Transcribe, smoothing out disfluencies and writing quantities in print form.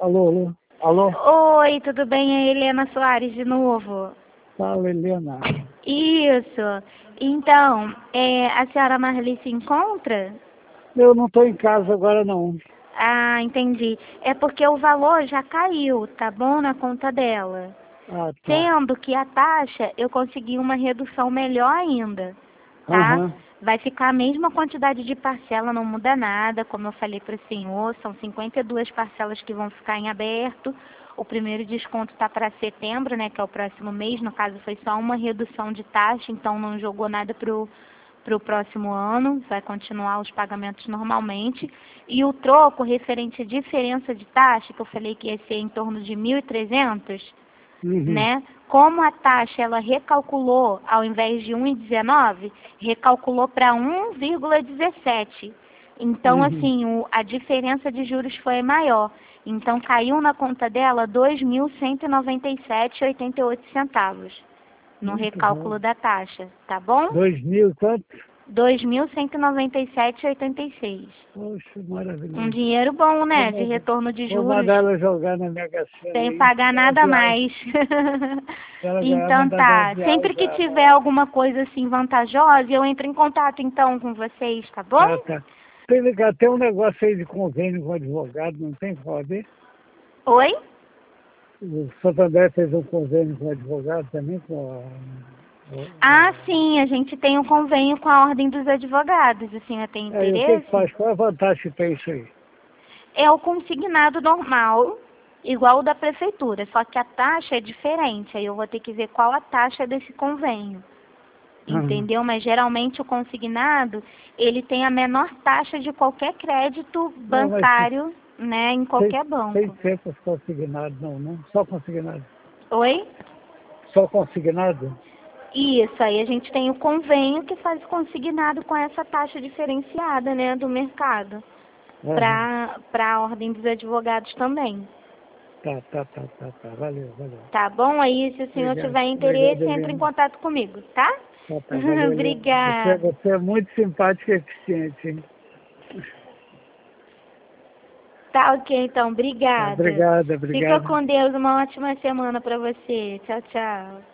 Alô, alô, alô? Oi, tudo bem? É a Helena Soares de novo. Fala, Helena. Isso. Então, a senhora Marli se encontra? Eu não estou em casa agora, não. Ah, entendi. É porque o valor já caiu, tá bom? Na conta dela. Ah, tá. Sendo que a taxa eu consegui uma redução melhor ainda, tá? Aham. Vai ficar a mesma quantidade de parcela, não muda nada, como eu falei para o senhor, são 52 parcelas que vão ficar em aberto. O primeiro desconto está para setembro, né, que é o próximo mês, no caso foi só uma redução de taxa, então não jogou nada para o próximo ano, vai continuar os pagamentos normalmente. E o troco referente à diferença de taxa, que eu falei que ia ser em torno de 1.300, Uhum. né? Como a taxa ela recalculou, ao invés de 1,19, recalculou para 1,17. Então, Uhum. assim, a diferença de juros foi maior. Então, caiu na conta dela 2.197,88 centavos no Muito bom. recálculo da taxa, tá bom? 2.000 quanto? 2.197,86. Poxa, Um maravilhoso. dinheiro bom, Vou né? De mandar, retorno de vou juros. mandar ela jogar na Mega Sena Sem aí. pagar Ela nada viaja. mais. Ela ganhar, Então mandar ela tá. Sempre que viajar. tiver alguma coisa assim vantajosa, eu entro em contato então com vocês, tá bom? Tá, tá. Tem um negócio aí de convênio com advogado, não tem pode? Oi? O Santander fez um convênio com advogado também, Ah, sim, a gente tem um convênio com a Ordem dos Advogados. A senhora tem Aí o que que interesse? faz? Qual é a vantagem que tem isso aí? É o consignado normal, igual o da prefeitura, só que a taxa é diferente. Aí eu vou ter que ver qual a taxa desse convênio. Aham. Entendeu? Mas geralmente o consignado, ele tem a menor taxa de qualquer crédito Não, mas bancário, né, em sem, qualquer sem banco. ser os consignados, não, né? Só consignado. Oi? Só consignado? Isso, aí a gente tem o convênio que faz consignado com essa taxa diferenciada, né, do mercado, Aham. para a Ordem dos Advogados também. Tá. Valeu, valeu. Tá bom? Aí, se o senhor Obrigado, tiver obrigado, interesse, entre em Helena. contato comigo, tá? Tá, valeu, Helena. Obrigada. Você é muito simpática e eficiente, hein? Tá ok, então. Tá, Obrigada. obrigado, Fica obrigado. com Deus. Uma ótima semana para você. Tchau, tchau.